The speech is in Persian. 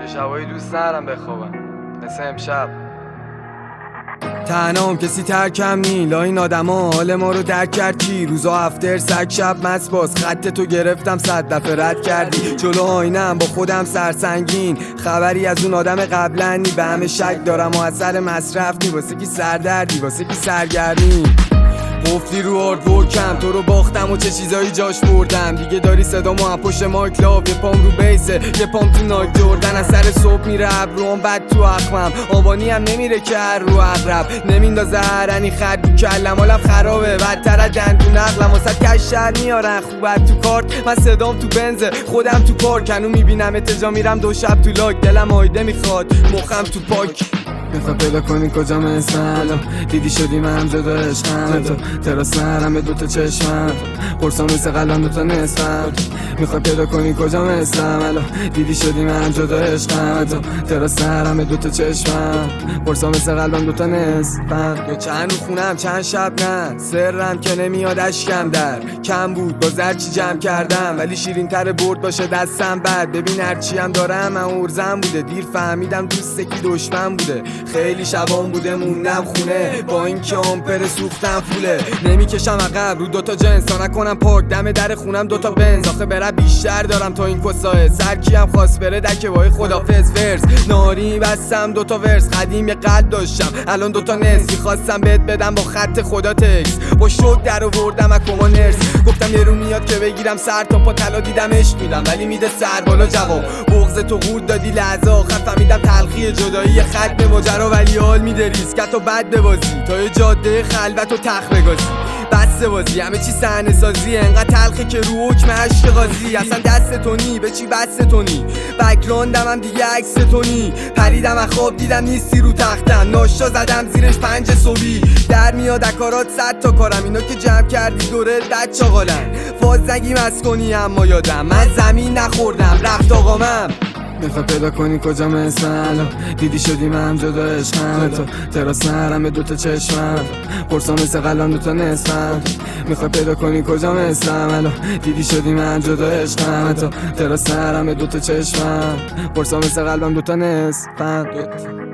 شبایی دوست ندارم بخوابم مثل امشب. تنهام کسی ترکم نی لا این آدما حال ما رو درک کرد کی؟ روزا افتر سگ شب مست باز خط تو گرفتم 100 دفعه رد کردی جلو آینم با خودم سرسنگین خبری از اون آدم قبلا نی به همه شک دارم و اثر مصرف نی واسه کی سردردی واسه کی سرگرمی قفلی رو آردورکم تو رو باختم و چه چیزایی جاش بردم دیگه داری صدامو از پشت مایک لاف یه پام رو بیسه یه پام تو نایک جردن از سر صبح میره ابروام بد تو اخمم آبانی هم نمیره که هر رو اقرب نمیندازه هرنی خرد تو کلم حالم خرابه بدتر از دندون عقلم واسه کشتر میارن خوبت تو کارت من صدام تو بنزه خودم تو پارک هنو میبینم اتجا میرم 2 شب تو لاک دلم آیده میخواد مخم تو پاک میخواد پیدا کنی کجا مثلا دیدی شدی من جدا عشقم تو تراس نرم به 2 تا چشمم قرصا مثل قلم 2 تا نصفم میخواد پیدا کنی کجا مثلا دیدی شدی من جدا عشقم تو تراس نرم به 2 تا چشمم قرصا مثل قلبم 2 تا نصفم یا چند رو خونم چند شب نه سرم که نمیاد اشکم در کم بود باز هرچی جمع کردم ولی شیرین تر برد باشه دستم بد ببین هرچی هم دارم من ارزم بوده دیر فهمیدم دوست کی دشمن بوده خیلی شبام بوده موندم خونه با اینکه آمپر سوختم فوله نمیکشم عقب رو 2 تا جنس تا نکنم پارک دم در خونم 2 تا بنز آخه برم بیشتر دارم تا این کساه سر کیم خواست بره دکه وای خدافظ ورس ناری بستم 2 تا ورس قدیم یه قد داشتم الان 2 تا نصف خواستم بهت بدم با خط خدا تکس با شوک در آوردم از کما نرس گفتم یه رو میاد که بگیرم سر تا پا طلا دیدم عشق میدم ولی میده سر بالا جواب بغض تو قورت دادی لحظه آخر فهمیدم تلخی جدایی خط ماجرا ولی حال میده ریسکت و بد ببازی تا یه جاده خلوت و تخت بگازی بس بازی همه چی صحنه سازی انقدر تلخه که رو حکم عشق قاضی اصلا دست تونی به چی بس تونی بک‌گراندم هم دیگه عکس تونی پریدم از خواب دیدم نیستی رو تختم ناشتا زدم زیرش 5 صبحی در میاد اکارات 100 تا کارم اینا که جمع کردی دوره دد چاقالن فاز نگیم از کنی اما یادم من زمین نخوردم رفت آقامم میخواد پیدا کنی کجا مثلا دیدی شدی من جدا عشقم تو تراس نرم به 2 تا چشمم قرصا مثل قلم 2 تا نصفم میخواد پیدا کنی کجا مثلا دیدی شدی من جدا عشقم تو تراس نرم به 2 تا چشمم قرصا مثل قلبم 2 تا نصفم